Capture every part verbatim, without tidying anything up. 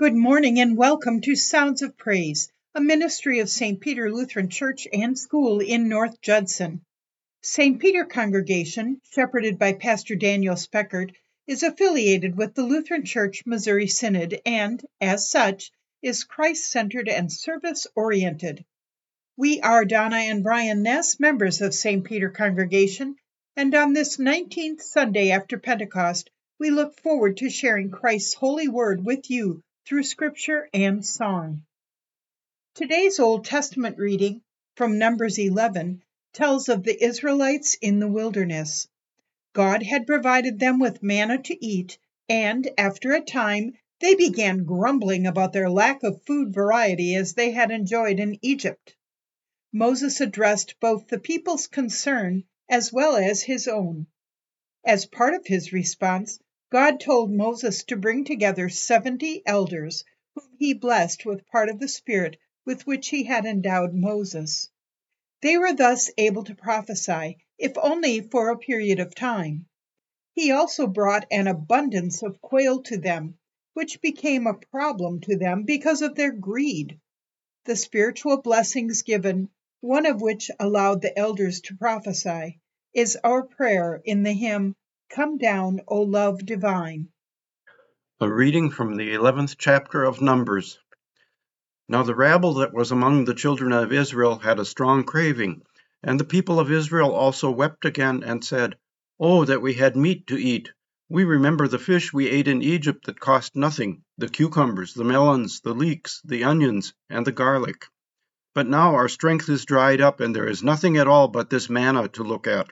Good morning and welcome to Sounds of Praise, a ministry of Saint Peter Lutheran Church and School in North Judson. Saint Peter Congregation, shepherded by Pastor Daniel Speckert, is affiliated with the Lutheran Church Missouri Synod and, as such, is Christ-centered and service-oriented. We are Donna and Brian Ness, members of Saint Peter Congregation, and on this nineteenth Sunday after Pentecost, we look forward to sharing Christ's holy word with you through scripture and song. Today's Old Testament reading from Numbers eleven tells of the Israelites in the wilderness. God had provided them with manna to eat, and after a time they began grumbling about their lack of food variety as they had enjoyed in Egypt. Moses addressed both the people's concern as well as his own. As part of his response, God told Moses to bring together seventy elders, whom he blessed with part of the Spirit with which he had endowed Moses. They were thus able to prophesy, if only for a period of time. He also brought an abundance of quail to them, which became a problem to them because of their greed. The spiritual blessings given, one of which allowed the elders to prophesy, is our prayer in the hymn, Come Down, O Love Divine. A reading from the eleventh chapter of Numbers. Now the rabble that was among the children of Israel had a strong craving, and the people of Israel also wept again and said, Oh, that we had meat to eat! We remember the fish we ate in Egypt that cost nothing, the cucumbers, the melons, the leeks, the onions, and the garlic. But now our strength is dried up, and there is nothing at all but this manna to look at.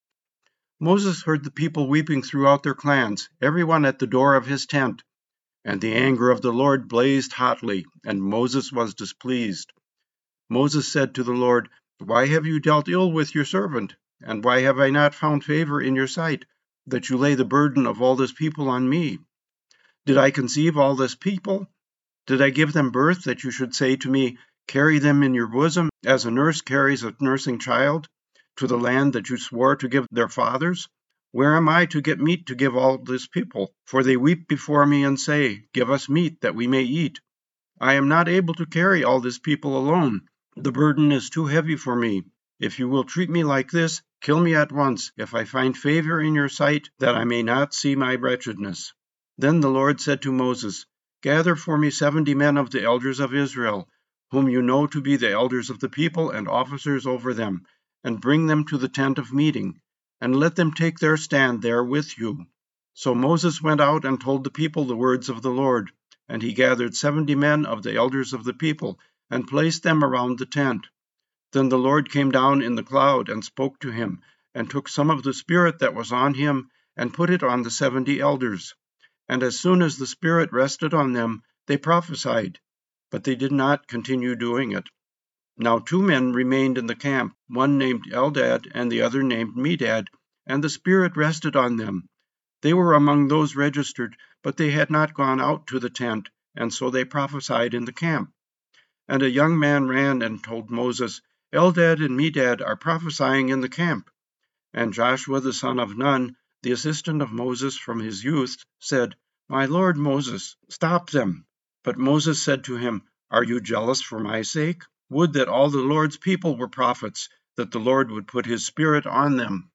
Moses heard the people weeping throughout their clans, every one at the door of his tent. And the anger of the Lord blazed hotly, and Moses was displeased. Moses said to the Lord, Why have you dealt ill with your servant? And why have I not found favor in your sight, that you lay the burden of all this people on me? Did I conceive all this people? Did I give them birth, that you should say to me, Carry them in your bosom, as a nurse carries a nursing child, to the land that you swore to give their fathers? Where am I to get meat to give all this people? For they weep before me and say, Give us meat that we may eat. I am not able to carry all this people alone. The burden is too heavy for me. If you will treat me like this, kill me at once, if I find favor in your sight, that I may not see my wretchedness. Then the Lord said to Moses, Gather for me seventy men of the elders of Israel, whom you know to be the elders of the people and officers over them, and bring them to the tent of meeting, and let them take their stand there with you. So Moses went out and told the people the words of the Lord, and he gathered seventy men of the elders of the people, and placed them around the tent. Then the Lord came down in the cloud and spoke to him, and took some of the Spirit that was on him, and put it on the seventy elders. And as soon as the Spirit rested on them, they prophesied, but they did not continue doing it. Now two men remained in the camp, one named Eldad and the other named Medad, and the Spirit rested on them. They were among those registered, but they had not gone out to the tent, and so they prophesied in the camp. And a young man ran and told Moses, Eldad and Medad are prophesying in the camp. And Joshua the son of Nun, the assistant of Moses from his youth, said, My lord Moses, stop them. But Moses said to him, Are you jealous for my sake? Would that all the Lord's people were prophets, that the Lord would put his Spirit on them.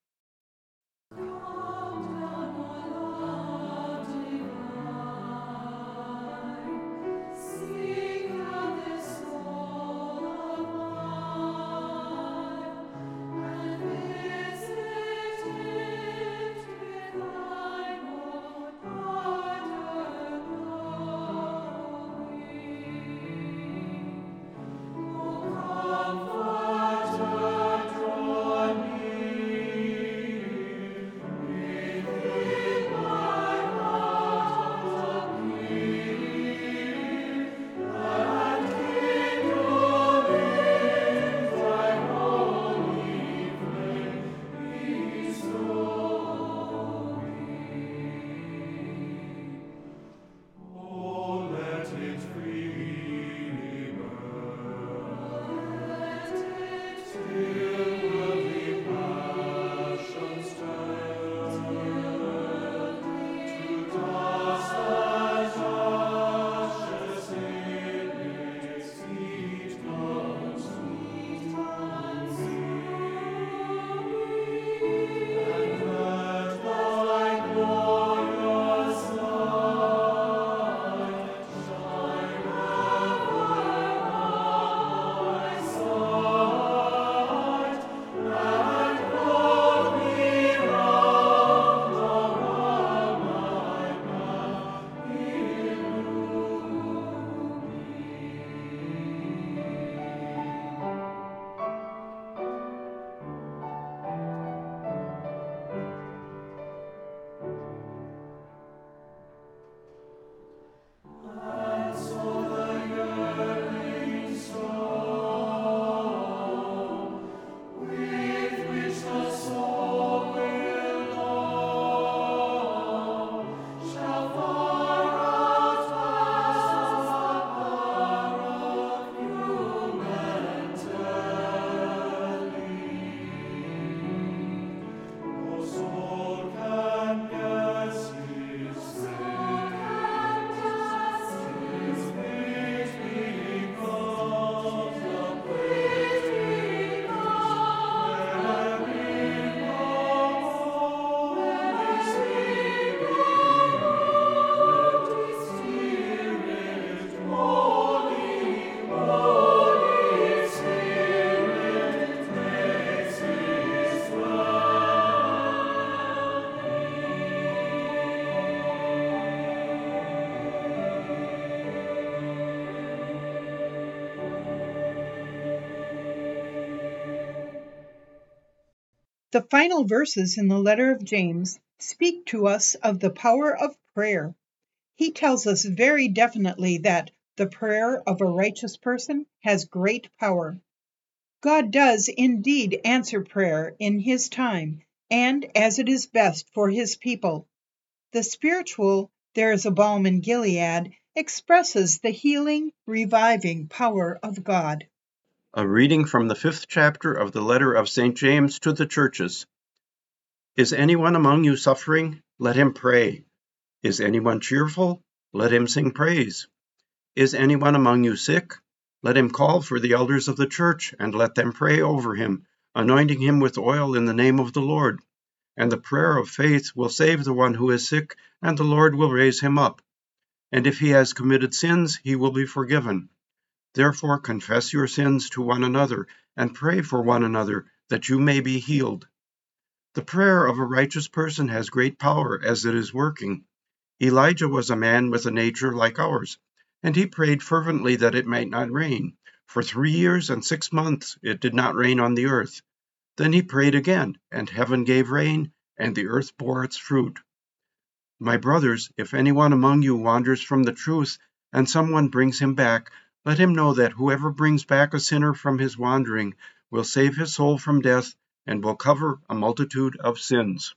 The final verses in the letter of James speak to us of the power of prayer. He tells us very definitely that the prayer of a righteous person has great power. God does indeed answer prayer in His time and as it is best for His people. The spiritual "There is a balm in Gilead" expresses the healing, reviving power of God. A reading from the fifth chapter of the letter of Saint James to the churches. Is anyone among you suffering? Let him pray. Is anyone cheerful? Let him sing praise. Is anyone among you sick? Let him call for the elders of the church, and let them pray over him, anointing him with oil in the name of the Lord. And the prayer of faith will save the one who is sick, and the Lord will raise him up. And if he has committed sins, he will be forgiven. Therefore confess your sins to one another, and pray for one another, that you may be healed. The prayer of a righteous person has great power as it is working. Elijah was a man with a nature like ours, and he prayed fervently that it might not rain. For three years and six months it did not rain on the earth. Then he prayed again, and heaven gave rain, and the earth bore its fruit. My brothers, if anyone among you wanders from the truth, and someone brings him back, let him know that whoever brings back a sinner from his wandering will save his soul from death and will cover a multitude of sins.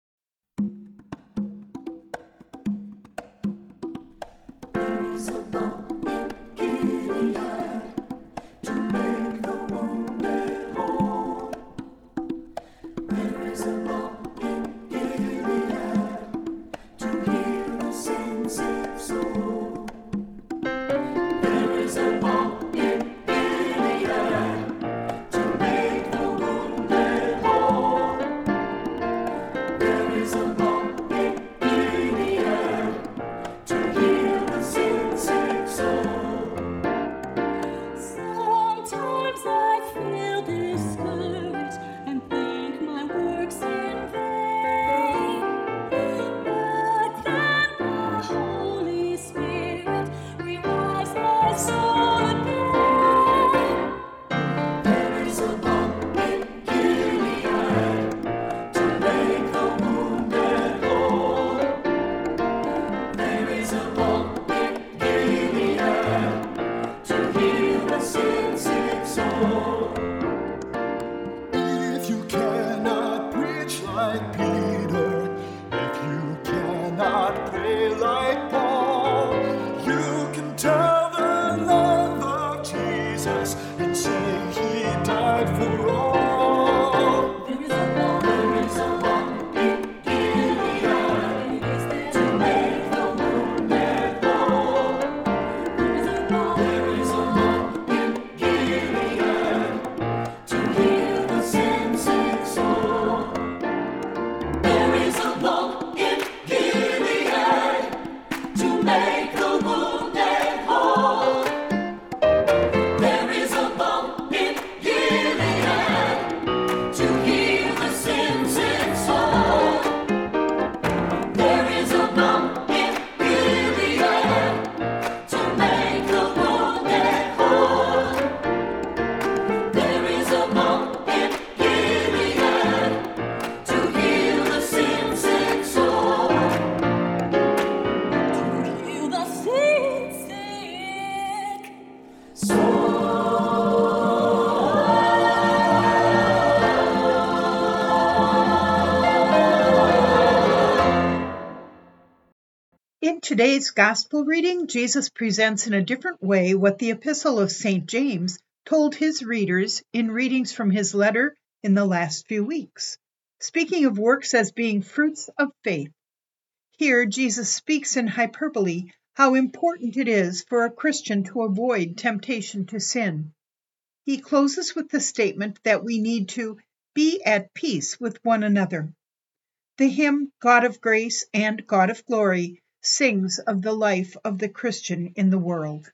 In today's Gospel reading, Jesus presents in a different way what the Epistle of Saint James told his readers in readings from his letter in the last few weeks. Speaking of works as being fruits of faith, here Jesus speaks in hyperbole how important it is for a Christian to avoid temptation to sin. He closes with the statement that we need to be at peace with one another. The hymn, God of Grace and God of Glory, sings of the life of the Christian in the world.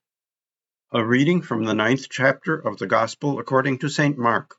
A reading from the ninth chapter of the Gospel according to Saint Mark.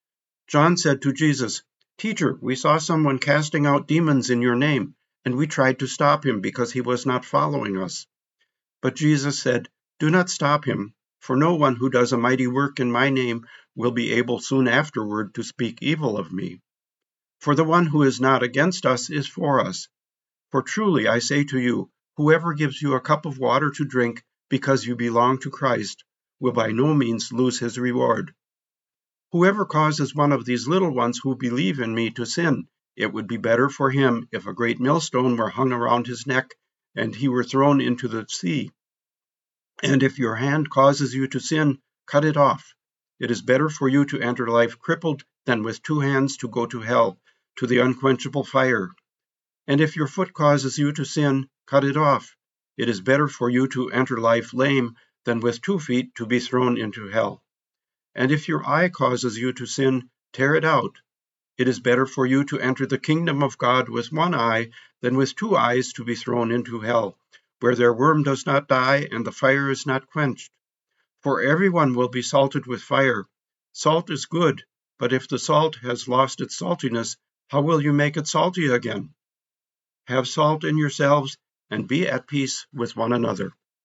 John said to Jesus, "Teacher, we saw someone casting out demons in your name, and we tried to stop him because he was not following us." But Jesus said, "Do not stop him, for no one who does a mighty work in my name will be able soon afterward to speak evil of me." For the one who is not against us is for us. For truly I say to you, whoever gives you a cup of water to drink because you belong to Christ will by no means lose his reward. Whoever causes one of these little ones who believe in me to sin, it would be better for him if a great millstone were hung around his neck and he were thrown into the sea. And if your hand causes you to sin, cut it off. It is better for you to enter life crippled than with two hands to go to hell, to the unquenchable fire. And if your foot causes you to sin, cut it off. It is better for you to enter life lame than with two feet to be thrown into hell. And if your eye causes you to sin, tear it out. It is better for you to enter the kingdom of God with one eye than with two eyes to be thrown into hell, where their worm does not die and the fire is not quenched. For everyone will be salted with fire. Salt is good, but if the salt has lost its saltiness, how will you make it salty again? Have salt in yourselves, and be at peace with one another.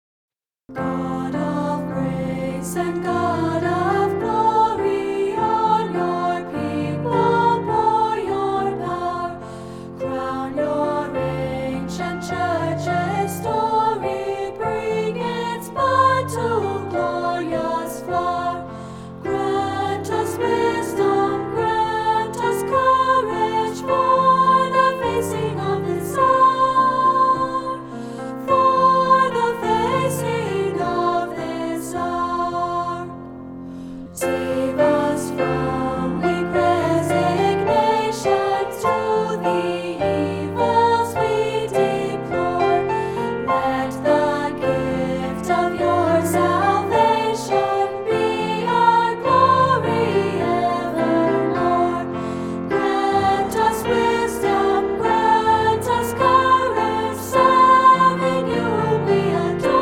God of grace and God of glory, on your people pour your power. Crown your ancient church's story, bring its bud to glorious flower. Grant us wisdom, grant us courage for the facing of this hour. For the facing of this hour. Save us from weak resignations to the evils we deplore. Let the gift of your salvation be our glory evermore. Grant us wisdom, grant us courage, serving you we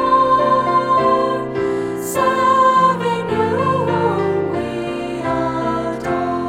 adore. Serving you we adore.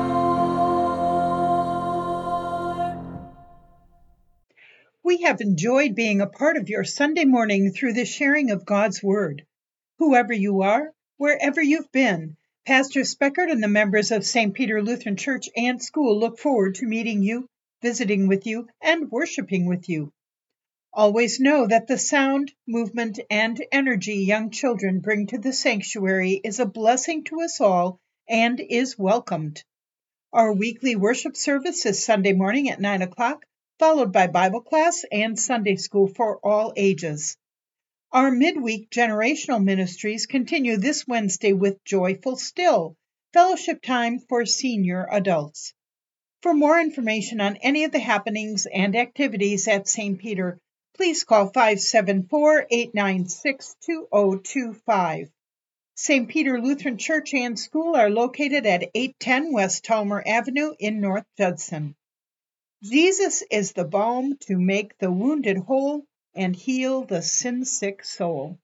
We have enjoyed being a part of your Sunday morning through the sharing of God's Word. Whoever you are, wherever you've been, Pastor Speckert and the members of Saint Peter Lutheran Church and School look forward to meeting you, visiting with you, and worshiping with you. Always know that the sound, movement, and energy young children bring to the sanctuary is a blessing to us all and is welcomed. Our weekly worship service is Sunday morning at nine o'clock, followed by Bible class and Sunday school for all ages. Our midweek generational ministries continue this Wednesday with Joyful Still, fellowship time for senior adults. For more information on any of the happenings and activities at Saint Peter, please call five seven four, eight nine six, two zero two five. Saint Peter Lutheran Church and School are located at eight ten West Talmer Avenue in North Judson. Jesus is the balm to make the wounded whole and heal the sin-sick soul.